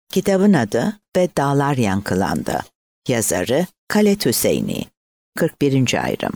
Kitabın adı Ve Dağlar Yankılandı. Yazarı Khaled Hüseyni. 41. ayrım.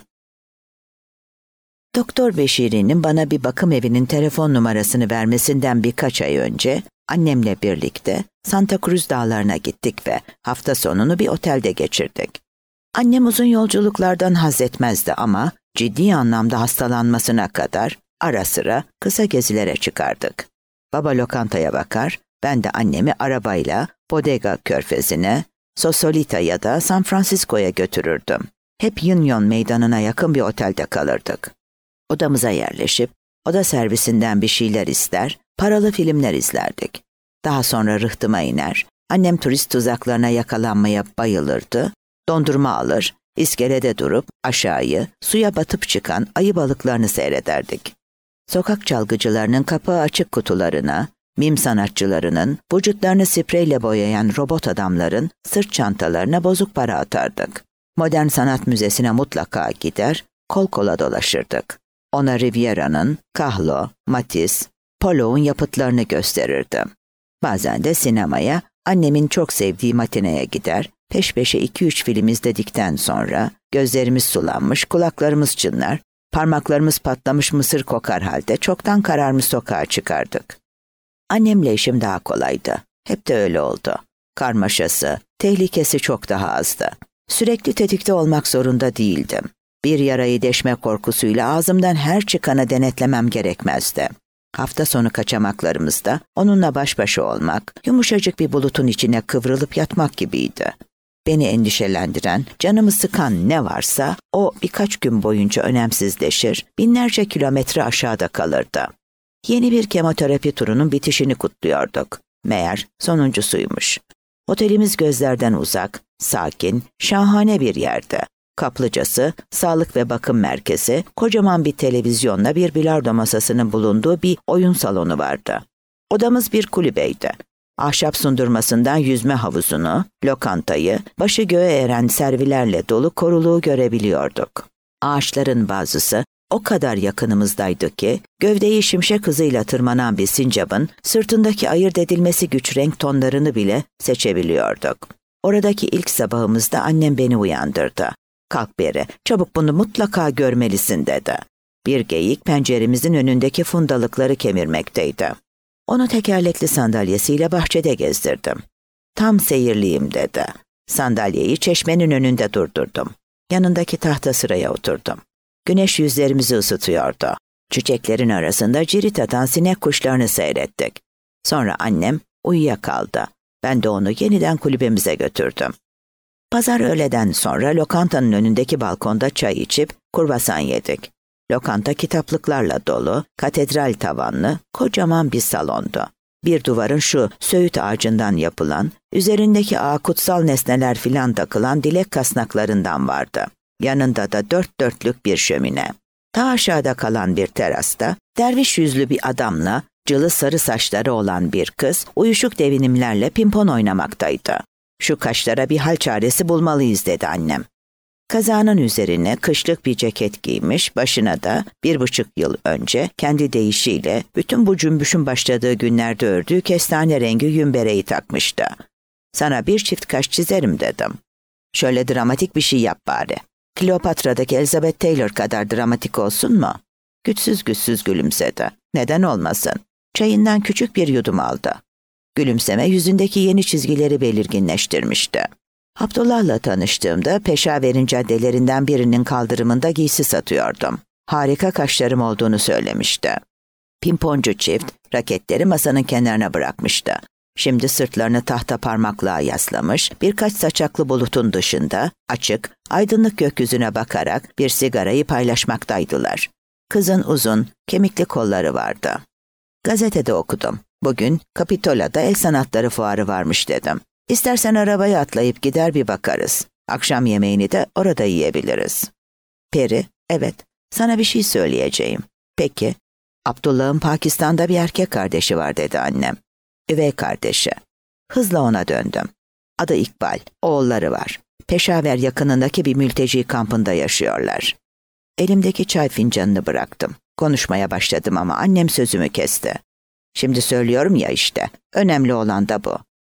Doktor Beşiri'nin bana bir bakım evinin telefon numarasını vermesinden birkaç ay önce annemle birlikte Santa Cruz dağlarına gittik ve hafta sonunu bir otelde geçirdik. Annem uzun yolculuklardan haz etmezdi ama ciddi anlamda hastalanmasına kadar ara sıra kısa gezilere çıkardık. Baba lokantaya bakar, ben de annemi arabayla Bodega Körfezi'ne, Sausalito ya da San Francisco'ya götürürdüm. Hep Union Meydanı'na yakın bir otelde kalırdık. Odamıza yerleşip oda servisinden bir şeyler ister, paralı filmler izlerdik. Daha sonra rıhtıma iner, annem turist tuzaklarına yakalanmaya bayılırdı, dondurma alır, iskelede durup aşağıyı suya batıp çıkan ayı balıklarını seyrederdik. Sokak çalgıcılarının kapağı açık kutularına, mim sanatçılarının vücutlarını spreyle boyayan robot adamların sırt çantalarına bozuk para atardık. Modern Sanat Müzesi'ne mutlaka gider, kol kola dolaşırdık. Ona Riviera'nın, Kahlo, Matisse, Pollock'un yapıtlarını gösterirdim. Bazen de sinemaya, annemin çok sevdiği matineye gider, peş peşe 2-3 film izledikten sonra gözlerimiz sulanmış, kulaklarımız çınlar, parmaklarımız patlamış mısır kokar halde çoktan kararmış sokağa çıkardık. Annemle işim daha kolaydı. Hep de öyle oldu. Karmaşası, tehlikesi çok daha azdı. Sürekli tetikte olmak zorunda değildim. Bir yarayı deşme korkusuyla ağzımdan her çıkanı denetlemem gerekmezdi. Hafta sonu kaçamaklarımızda onunla baş başa olmak, yumuşacık bir bulutun içine kıvrılıp yatmak gibiydi. Beni endişelendiren, canımı sıkan ne varsa o birkaç gün boyunca önemsizleşir, binlerce kilometre aşağıda kalırdı. Yeni bir kemoterapi turunun bitişini kutluyorduk. Meğer sonuncusuymuş. Otelimiz gözlerden uzak, sakin, şahane bir yerde. Kaplıcası, sağlık ve bakım merkezi, kocaman bir televizyonla bir bilardo masasının bulunduğu bir oyun salonu vardı. Odamız bir kulübeydi. Ahşap sundurmasından yüzme havuzunu, lokantayı, başı göğe eren servilerle dolu koruluğu görebiliyorduk. Ağaçların bazısı o kadar yakınımızdaydı ki, gövdeyi şimşek hızıyla tırmanan bir sincapın sırtındaki ayırt edilmesi güç renk tonlarını bile seçebiliyorduk. Oradaki ilk sabahımızda annem beni uyandırdı. "Kalk Beri, çabuk bunu mutlaka görmelisin," dedi. Bir geyik penceremizin önündeki fundalıkları kemirmekteydi. Onu tekerlekli sandalyesiyle bahçede gezdirdim. "Tam seyirliyim," dedi. Sandalyeyi çeşmenin önünde durdurdum. Yanındaki tahta sıraya oturdum. Güneş yüzlerimizi ısıtıyordu. Çiçeklerin arasında cirit atan sinek kuşlarını seyrettik. Sonra annem uyuyakaldı. Ben de onu yeniden kulübemize götürdüm. Pazar öğleden sonra lokantanın önündeki balkonda çay içip kruvasan yedik. Lokanta kitaplıklarla dolu, katedral tavanlı, kocaman bir salondu. Bir duvarın şu söğüt ağacından yapılan, üzerindeki ağa kutsal nesneler filan takılan dilek kasnaklarından vardı. Yanında da 4 dörtlük bir şömine. Ta aşağıda kalan bir terasta, derviş yüzlü bir adamla cılı sarı saçları olan bir kız uyuşuk devinimlerle pimpon oynamaktaydı. "Şu kaşlara bir hal çaresi bulmalıyız," dedi annem. Kazağının üzerine kışlık bir ceket giymiş, başına da 1,5 yıl önce kendi deyişiyle bütün bu cümbüşün başladığı günlerde ördüğü kestane rengi yün bereyi takmıştı. "Sana bir çift kaş çizerim," dedim. "Şöyle dramatik bir şey yap bari. Kleopatra'daki Elizabeth Taylor kadar dramatik olsun mu?" Güçsüz güçsüz gülümsedi. "Neden olmasın?" Çayından küçük bir yudum aldı. Gülümseme yüzündeki yeni çizgileri belirginleştirmişti. Abdullah'la tanıştığımda Peşaver'in caddelerinden birinin kaldırımında giysi satıyordum. Harika kaşlarım olduğunu söylemişti. Pimponcu çift raketleri masanın kenarına bırakmıştı. Şimdi sırtlarını tahta parmaklığa yaslamış, birkaç saçaklı bulutun dışında açık, aydınlık gökyüzüne bakarak bir sigarayı paylaşmaktaydılar. Kızın uzun, kemikli kolları vardı. "Gazetede okudum. Bugün Kapitola'da el sanatları fuarı varmış," dedim. "İstersen arabaya atlayıp gider bir bakarız. Akşam yemeğini de orada yiyebiliriz." "Peri, evet, sana bir şey söyleyeceğim." "Peki." "Abdullah'ın Pakistan'da bir erkek kardeşi var," dedi annem. "Üvey kardeşi." Hızla ona döndüm. "Adı İkbal, oğulları var. Peşaver yakınındaki bir mülteci kampında yaşıyorlar." Elimdeki çay fincanını bıraktım. Konuşmaya başladım ama annem sözümü kesti. "Şimdi söylüyorum ya işte, önemli olan da bu.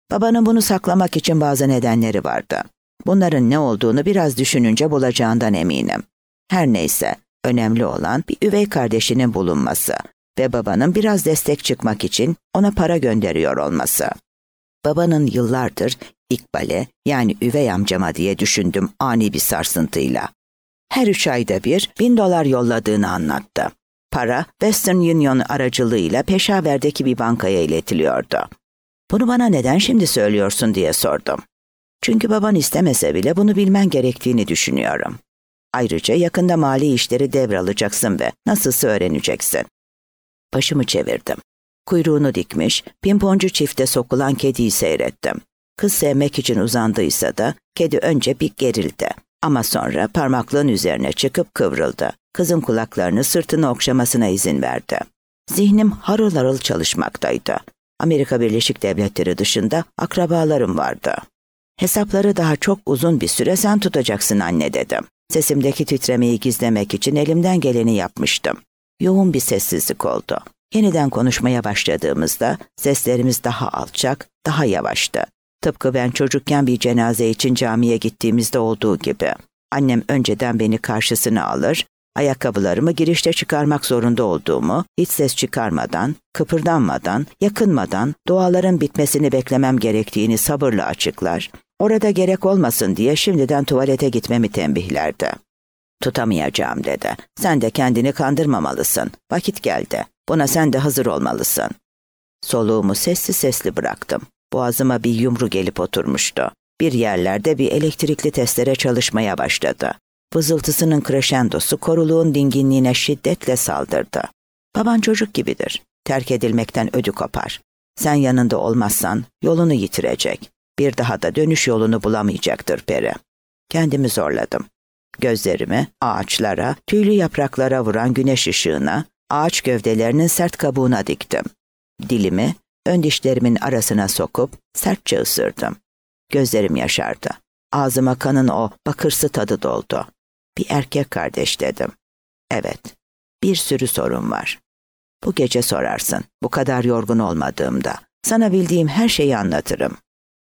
Babanın bunu saklamak için bazı nedenleri vardı. Bunların ne olduğunu biraz düşününce bulacağından eminim. Her neyse, önemli olan bir üvey kardeşinin bulunması ve babanın biraz destek çıkmak için ona para gönderiyor olması. Babanın yıllardır İkbal'e, yani üvey amcama diye düşündüm ani bir sarsıntıyla. Her 3 ayda bir $1000 yolladığını anlattı. Para Western Union aracılığıyla Peşaver'deki bir bankaya iletiliyordu. Bunu bana neden şimdi söylüyorsun diye sordum. Çünkü baban istemese bile bunu bilmen gerektiğini düşünüyorum. Ayrıca yakında mali işleri devralacaksın ve nasılsa öğreneceksin. Başımı çevirdim. Kuyruğunu dikmiş, pimponcu çifte sokulan kediyi seyrettim. Kız sevmek için uzandıysa da kedi önce bir gerildi. Ama sonra parmaklığın üzerine çıkıp kıvrıldı. Kızın kulaklarını sırtını okşamasına izin verdi. Zihnim harıl harıl çalışmaktaydı. Amerika Birleşik Devletleri dışında akrabalarım vardı. Hesapları daha çok uzun bir süre sen tutacaksın anne dedim. Sesimdeki titremeyi gizlemek için elimden geleni yapmıştım. Yoğun bir sessizlik oldu. Yeniden konuşmaya başladığımızda seslerimiz daha alçak, daha yavaştı. Tıpkı ben çocukken bir cenaze için camiye gittiğimizde olduğu gibi. Annem önceden beni karşısına alır, ayakkabılarımı girişte çıkarmak zorunda olduğumu, hiç ses çıkarmadan, kıpırdanmadan, yakınmadan duaların bitmesini beklemem gerektiğini sabırla açıklar, orada gerek olmasın diye şimdiden tuvalete gitmemi tembihlerdi. Tutamayacağım dedi. Sen de kendini kandırmamalısın. Vakit geldi. Buna sen de hazır olmalısın. Soluğumu sessiz sesli bıraktım. Boğazıma bir yumru gelip oturmuştu. Bir yerlerde bir elektrikli testere çalışmaya başladı. Vızıltısının kreşendosu koruluğun dinginliğine şiddetle saldırdı. Baban çocuk gibidir. Terk edilmekten ödü kopar. Sen yanında olmazsan yolunu yitirecek. Bir daha da dönüş yolunu bulamayacaktır Peri. Kendimi zorladım. Gözlerimi ağaçlara, tüylü yapraklara vuran güneş ışığına, ağaç gövdelerinin sert kabuğuna diktim. Dilimi ön dişlerimin arasına sokup sertçe ısırdım. Gözlerim yaşardı. Ağzıma kanın o bakırsı tadı doldu. Bir erkek kardeş dedim. Evet, bir sürü sorun var. Bu gece sorarsın, bu kadar yorgun olmadığımda. Sana bildiğim her şeyi anlatırım.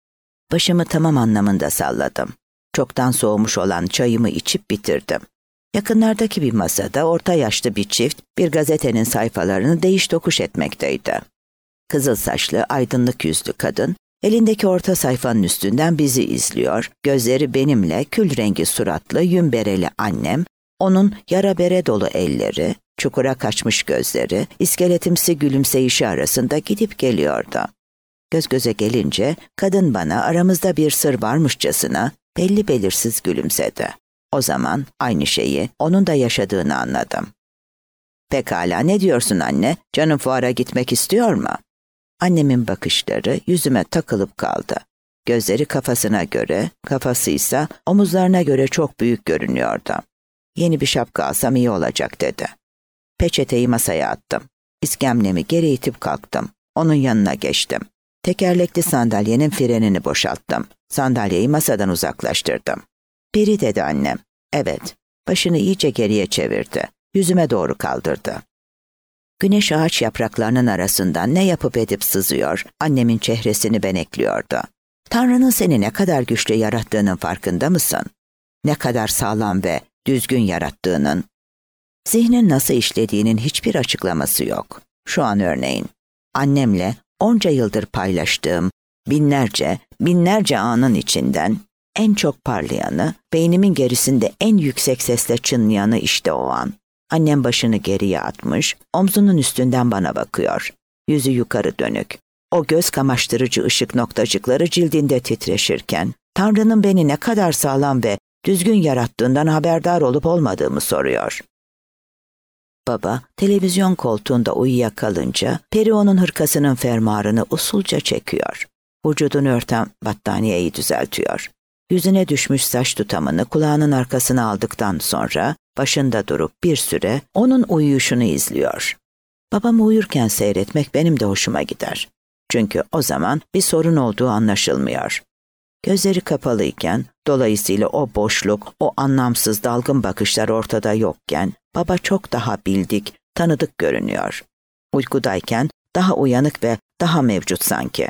Başımı tamam anlamında salladım. Çoktan soğumuş olan çayımı içip bitirdim. Yakınlardaki bir masada orta yaşlı bir çift bir gazetenin sayfalarını değiş tokuş etmekteydi. Kızıl saçlı, aydınlık yüzlü kadın, elindeki orta sayfanın üstünden bizi izliyor, gözleri benimle kül rengi suratlı, yün bereli annem, onun yara bere dolu elleri, çukura kaçmış gözleri, iskeletimsi gülümseyişi arasında gidip geliyordu. Göz göze gelince kadın bana aramızda bir sır varmışçasına belli belirsiz gülümsedi. O zaman aynı şeyi onun da yaşadığını anladım. Pekala, ne diyorsun anne? Canın fuara gitmek istiyor mu? Annemin bakışları yüzüme takılıp kaldı. Gözleri kafasına göre, kafasıysa omuzlarına göre çok büyük görünüyordu. Yeni bir şapka alsam iyi olacak dedi. Peçeteyi masaya attım. İskemlemi geri itip kalktım. Onun yanına geçtim. Tekerlekli sandalyenin frenini boşalttım. Sandalyeyi masadan uzaklaştırdım. Biri dedi annem. Evet. Başını iyice geriye çevirdi. Yüzüme doğru kaldırdı. Güneş ağaç yapraklarının arasından ne yapıp edip sızıyor, annemin çehresini benekliyordu. Tanrı'nın seni ne kadar güçlü yarattığının farkında mısın? Ne kadar sağlam ve düzgün yarattığının. Zihnin nasıl işlediğinin hiçbir açıklaması yok. Şu an örneğin, annemle onca yıldır paylaştığım binlerce anın içinden en çok parlayanı, beynimin gerisinde en yüksek sesle çınlayanı işte o an. Annem başını geriye atmış, omzunun üstünden bana bakıyor. Yüzü yukarı dönük. O göz kamaştırıcı ışık noktacıkları cildinde titreşirken, Tanrı'nın beni ne kadar sağlam ve düzgün yarattığından haberdar olup olmadığımı soruyor. Baba, televizyon koltuğunda uyuyakalınca, Peri onun hırkasının fermuarını usulca çekiyor. Vücudunu örten battaniyeyi düzeltiyor. Yüzüne düşmüş saç tutamını kulağının arkasına aldıktan sonra, başında durup bir süre onun uyuyuşunu izliyor. Babamı uyurken seyretmek benim de hoşuma gider. Çünkü o zaman bir sorun olduğu anlaşılmıyor. Gözleri kapalıyken, dolayısıyla o boşluk, o anlamsız dalgın bakışlar ortada yokken, baba çok daha bildik, tanıdık görünüyor. Uykudayken daha uyanık ve daha mevcut sanki.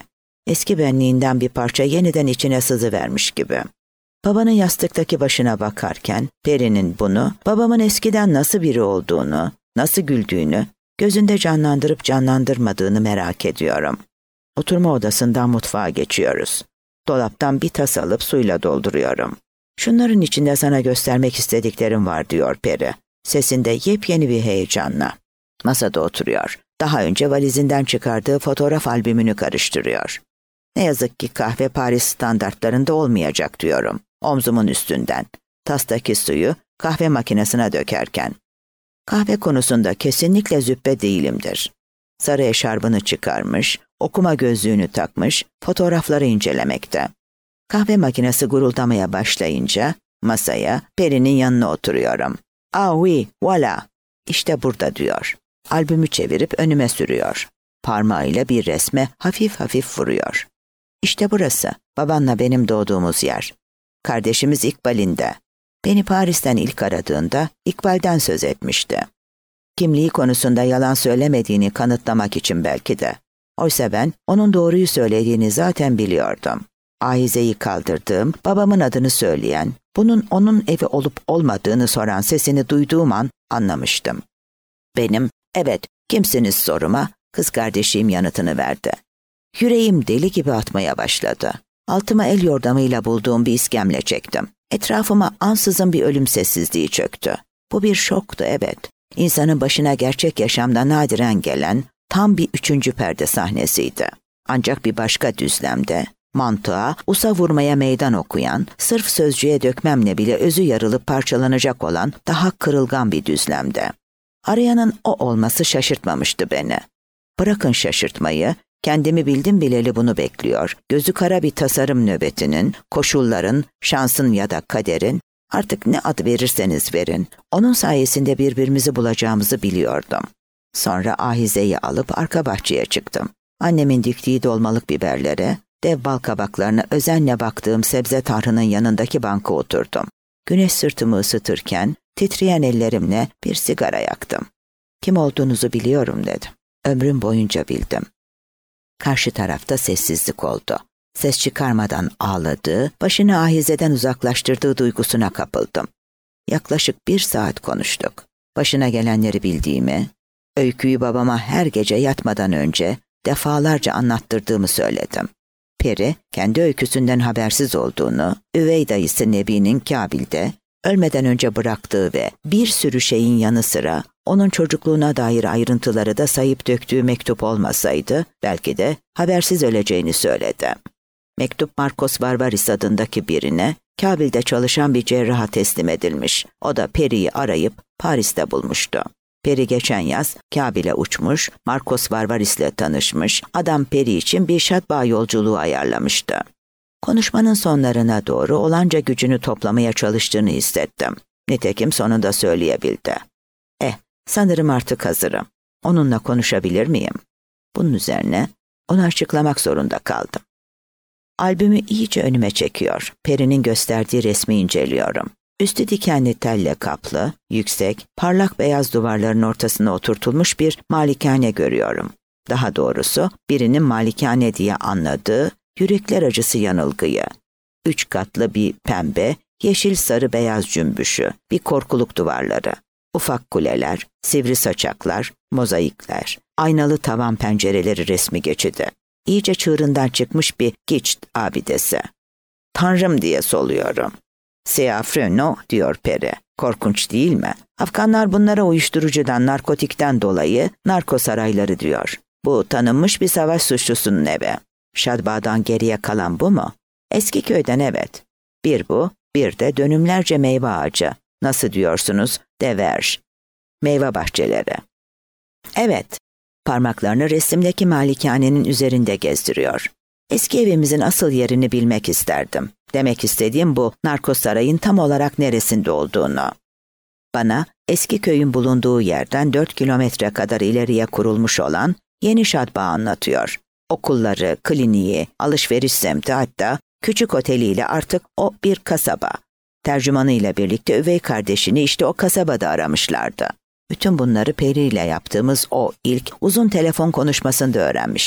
Eski benliğinden bir parça yeniden içine sızıvermiş gibi. Babanın yastıktaki başına bakarken Peri'nin bunu, babamın eskiden nasıl biri olduğunu, nasıl güldüğünü, gözünde canlandırıp canlandırmadığını merak ediyorum. Oturma odasından mutfağa geçiyoruz. Dolaptan bir tas alıp suyla dolduruyorum. Şunların içinde sana göstermek istediklerim var diyor Peri. Sesinde yepyeni bir heyecanla. Masada oturuyor. Daha önce valizinden çıkardığı fotoğraf albümünü karıştırıyor. Ne yazık ki kahve Paris standartlarında olmayacak diyorum. Omzumun üstünden. Tastaki suyu kahve makinesine dökerken. Kahve konusunda kesinlikle züppe değilimdir. Sarı eşarbını çıkarmış, okuma gözlüğünü takmış, fotoğrafları incelemekte. Kahve makinesi guruldamaya başlayınca masaya Peri'nin yanına oturuyorum. Ah oui, voilà. İşte burada diyor. Albümü çevirip önüme sürüyor. Parmağıyla bir resme hafif hafif vuruyor. İşte burası, babanla benim doğduğumuz yer. Kardeşimiz İkbal'in de. Beni Paris'ten ilk aradığında İkbal'den söz etmişti. Kimliği konusunda yalan söylemediğini kanıtlamak için belki de. Oysa ben onun doğruyu söylediğini zaten biliyordum. Ahize'yi kaldırdığım, babamın adını söyleyen, bunun onun evi olup olmadığını soran sesini duyduğum an anlamıştım. Benim, evet, kimsiniz soruma, kız kardeşim yanıtını verdi. Yüreğim deli gibi atmaya başladı. Altıma el yordamıyla bulduğum bir iskemle çektim. Etrafıma ansızın bir ölüm sessizliği çöktü. Bu bir şoktu, evet. İnsanın başına gerçek yaşamda nadiren gelen tam bir 3. perde sahnesiydi. Ancak bir başka düzlemde, mantığa, usa vurmaya meydan okuyan, sırf sözcüğe dökmemle bile özü yarılıp parçalanacak olan daha kırılgan bir düzlemde. Arayanın o olması şaşırtmamıştı beni. Bırakın şaşırtmayı, kendimi bildim bileli bunu bekliyor. Gözü kara bir tasarım nöbetinin, koşulların, şansın ya da kaderin, artık ne ad verirseniz verin, onun sayesinde birbirimizi bulacağımızı biliyordum. Sonra Ahize'yi alıp arka bahçeye çıktım. Annemin diktiği dolmalık biberlere, dev bal kabaklarına özenle baktığım sebze tarhının yanındaki banka oturdum. Güneş sırtımı ısıtırken titreyen ellerimle bir sigara yaktım. Kim olduğunuzu biliyorum dedim. Ömrüm boyunca bildim. Karşı tarafta sessizlik oldu. Ses çıkarmadan ağladığı, başını Ahize'den uzaklaştırdığı duygusuna kapıldım. Yaklaşık 1 saat konuştuk. Başına gelenleri bildiğimi, öyküyü babama her gece yatmadan önce defalarca anlattırdığımı söyledim. Peri, kendi öyküsünden habersiz olduğunu, üvey dayısı Nebi'nin Kabil'de, ölmeden önce bıraktığı ve bir sürü şeyin yanı sıra onun çocukluğuna dair ayrıntıları da sayıp döktüğü mektup olmasaydı, belki de habersiz öleceğini söyledi. Mektup Marcos Barbaris adındaki birine, Kabil'de çalışan bir cerraha teslim edilmiş. O da Peri'yi arayıp Paris'te bulmuştu. Peri geçen yaz Kabil'e uçmuş, Marcos Barbaris'le tanışmış, adam Peri için bir şatbağ yolculuğu ayarlamıştı. Konuşmanın sonlarına doğru olanca gücünü toplamaya çalıştığını hissettim. Nitekim sonunda söyleyebildi. Sanırım artık hazırım. Onunla konuşabilir miyim? Bunun üzerine onu açıklamak zorunda kaldım. Albümü iyice önüme çekiyor. Peri'nin gösterdiği resmi inceliyorum. Üstü dikenli telle kaplı, yüksek, parlak beyaz duvarların ortasına oturtulmuş bir malikane görüyorum. Daha doğrusu birinin malikane diye anladığı yürekler acısı yanılgıyı. 3 katlı bir pembe, yeşil sarı beyaz cümbüşü, bir korkuluk duvarları. Ufak kuleler, sivri saçaklar, mozaikler, aynalı tavan pencereleri resmi geçidi. İyice çığırından çıkmış bir geçit abidesi. Tanrım diye soluyorum. Seafreno diyor Peri. Korkunç değil mi? Afganlar bunlara uyuşturucudan, narkotikten dolayı narko sarayları diyor. Bu tanınmış bir savaş suçlusunun evi. Şadba'dan geriye kalan bu mu? Eski köyden evet. Bir bu, bir de dönümlerce meyve ağacı. Nasıl diyorsunuz? Deverj. Meyve bahçeleri. Evet. Parmaklarını resimdeki malikanenin üzerinde gezdiriyor. Eski evimizin asıl yerini bilmek isterdim. Demek istediğim bu narko sarayın tam olarak neresinde olduğunu. Bana eski köyün bulunduğu yerden 4 kilometre kadar ileriye kurulmuş olan yeni Şadba anlatıyor. Okulları, kliniği, alışveriş semti, hatta küçük oteliyle artık o bir kasaba. Tercümanıyla birlikte üvey kardeşini işte o kasabada aramışlardı. Bütün bunları Peri ile yaptığımız o ilk uzun telefon konuşmasında öğrenmiştim.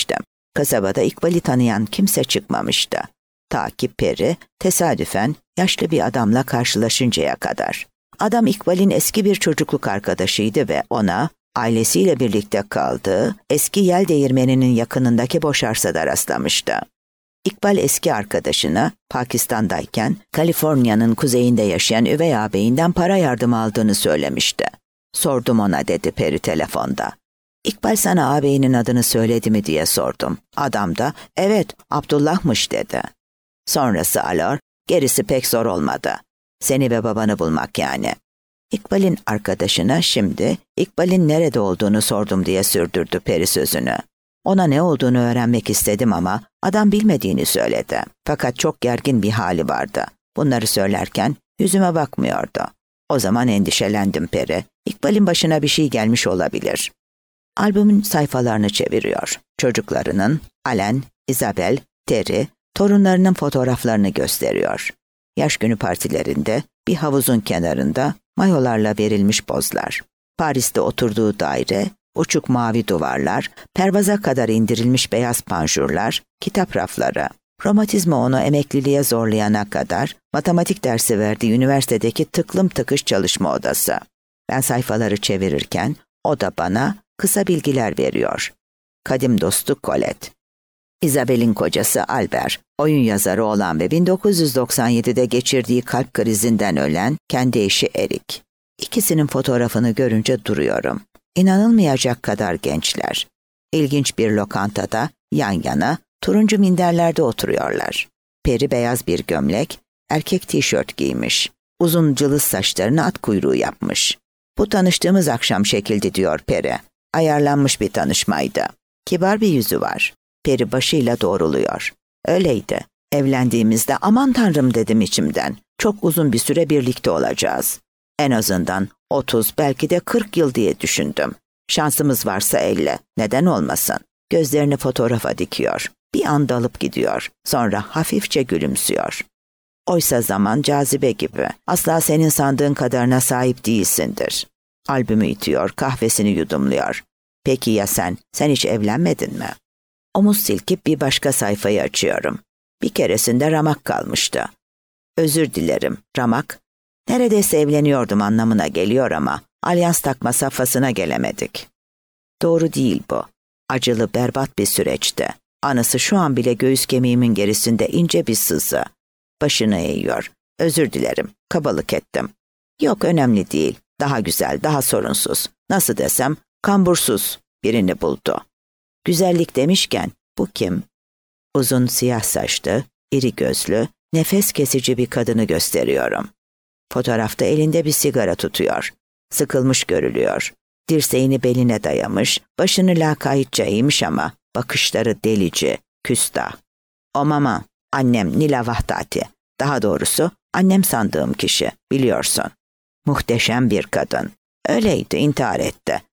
Kasabada İkbal'i tanıyan kimse çıkmamıştı. Ta ki Peri tesadüfen yaşlı bir adamla karşılaşıncaya kadar. Adam İkbal'in eski bir çocukluk arkadaşıydı ve ona ailesiyle birlikte kaldığı eski yel değirmeninin yakınındaki boş arsada rastlamıştı. İkbal eski arkadaşına Pakistan'dayken Kaliforniya'nın kuzeyinde yaşayan üvey ağabeyinden para yardımı aldığını söylemişti. Sordum ona, dedi Peri telefonda. İkbal sana ağabeyinin adını söyledi mi diye sordum. Adam da evet Abdullah'mış dedi. Sonrası alor, gerisi pek zor olmadı. Seni ve babanı bulmak yani. İkbal'in arkadaşına şimdi İkbal'in nerede olduğunu sordum diye sürdürdü Peri sözünü. Ona ne olduğunu öğrenmek istedim ama adam bilmediğini söyledi. Fakat çok gergin bir hali vardı. Bunları söylerken yüzüme bakmıyordu. O zaman endişelendim Peri. İkbal'in başına bir şey gelmiş olabilir. Albümün sayfalarını çeviriyor. Çocuklarının, Alen, Isabel, Terry, torunlarının fotoğraflarını gösteriyor. Yaş günü partilerinde bir havuzun kenarında mayolarla verilmiş pozlar. Paris'te oturduğu daire, uçuk mavi duvarlar, pervaza kadar indirilmiş beyaz panjurlar, kitap rafları. Romatizma onu emekliliğe zorlayana kadar matematik dersi verdiği üniversitedeki tıklım tıkış çalışma odası. Ben sayfaları çevirirken o da bana kısa bilgiler veriyor. Kadim dostu Colette. Isabel'in kocası Albert, oyun yazarı olan ve 1997'de geçirdiği kalp krizinden ölen kendi eşi Eric. İkisinin fotoğrafını görünce duruyorum. İnanılmayacak kadar gençler. İlginç bir lokantada yan yana turuncu minderlerde oturuyorlar. Peri beyaz bir gömlek, erkek tişört giymiş. Uzun cılız saçlarını at kuyruğu yapmış. Bu tanıştığımız akşam şekildi diyor Peri. Ayarlanmış bir tanışmaydı. Kibar bir yüzü var. Peri başıyla doğruluyor. Öyleydi. Evlendiğimizde aman tanrım dedim içimden. Çok uzun bir süre birlikte olacağız. En azından 30 belki de 40 yıl diye düşündüm. Şansımız varsa 50. Neden olmasın? Gözlerini fotoğrafa dikiyor. Bir anda alıp gidiyor. Sonra hafifçe gülümsüyor. Oysa zaman cazibe gibi. Asla senin sandığın kadarına sahip değilsindir. Albümü itiyor, kahvesini yudumluyor. Peki ya sen? Sen hiç evlenmedin mi? Omuz silkip bir başka sayfayı açıyorum. Bir keresinde ramak kalmıştı. Özür dilerim, ramak. Neredeyse evleniyordum anlamına geliyor ama alyans takma safhasına gelemedik. Doğru değil bu. Acılı, berbat bir süreçti. Anısı şu an bile göğüs kemiğimin gerisinde ince bir sızı. Başını eğiyor. Özür dilerim, kabalık ettim. Yok, önemli değil. Daha güzel, daha sorunsuz. Nasıl desem, kambursuz birini buldu. Güzellik demişken, bu kim? Uzun siyah saçlı, iri gözlü, nefes kesici bir kadını gösteriyorum. Fotoğrafta elinde bir sigara tutuyor. Sıkılmış görülüyor. Dirseğini beline dayamış, başını lakaytça eğmiş ama bakışları delici, küstah. O mama, annem Nila Vahdati. Daha doğrusu annem sandığım kişi, biliyorsun. Muhteşem bir kadın. Öyleydi, intihar etti.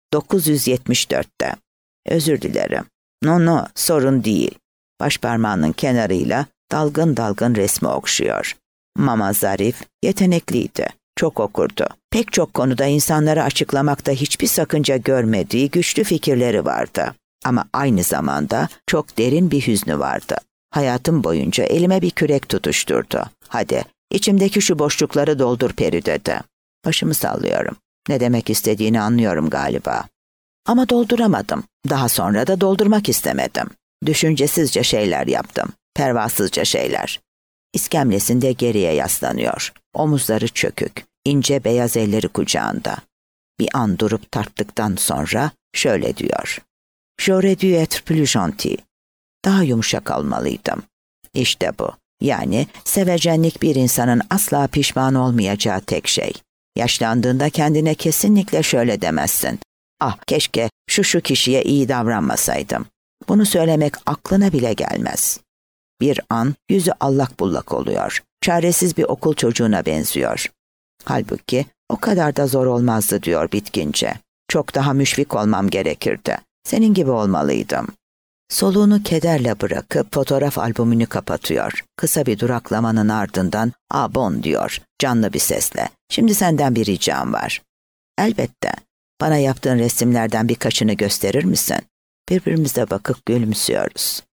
974'te. Özür dilerim. No, sorun değil. Başparmağının kenarıyla dalgın dalgın resmi okşuyor. Mama zarif, yetenekliydi. Çok okurdu. Pek çok konuda insanlara açıklamakta hiçbir sakınca görmediği güçlü fikirleri vardı. Ama aynı zamanda çok derin bir hüznü vardı. Hayatım boyunca elime bir kürek tutuşturdu. Hadi, içimdeki şu boşlukları doldur Peri dedi. Başımı sallıyorum. Ne demek istediğini anlıyorum galiba. Ama dolduramadım. Daha sonra da doldurmak istemedim. Düşüncesizce şeyler yaptım. Pervasızca şeyler. İskemlesinde geriye yaslanıyor. Omuzları çökük. İnce beyaz elleri kucağında. Bir an durup tarttıktan sonra şöyle diyor. J'aurais dû être plus gentil. Daha yumuşak olmalıydım. İşte bu. Yani sevecenlik bir insanın asla pişman olmayacağı tek şey. Yaşlandığında kendine kesinlikle şöyle demezsin. Ah, keşke şu kişiye iyi davranmasaydım. Bunu söylemek aklına bile gelmez. Bir an yüzü allak bullak oluyor. Çaresiz bir okul çocuğuna benziyor. Halbuki o kadar da zor olmazdı diyor bitkince. Çok daha müşfik olmam gerekirdi. Senin gibi olmalıydım. Soluğunu kederle bırakıp fotoğraf albümünü kapatıyor. Kısa bir duraklamanın ardından "Bon" diyor canlı bir sesle. Şimdi senden bir ricam var. Elbette. Bana yaptığın resimlerden birkaçını gösterir misin? Birbirimize bakıp gülümsüyoruz.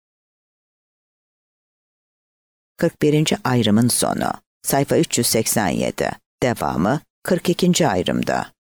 41. ayrımın sonu. Sayfa 387. Devamı 42. ayrımda.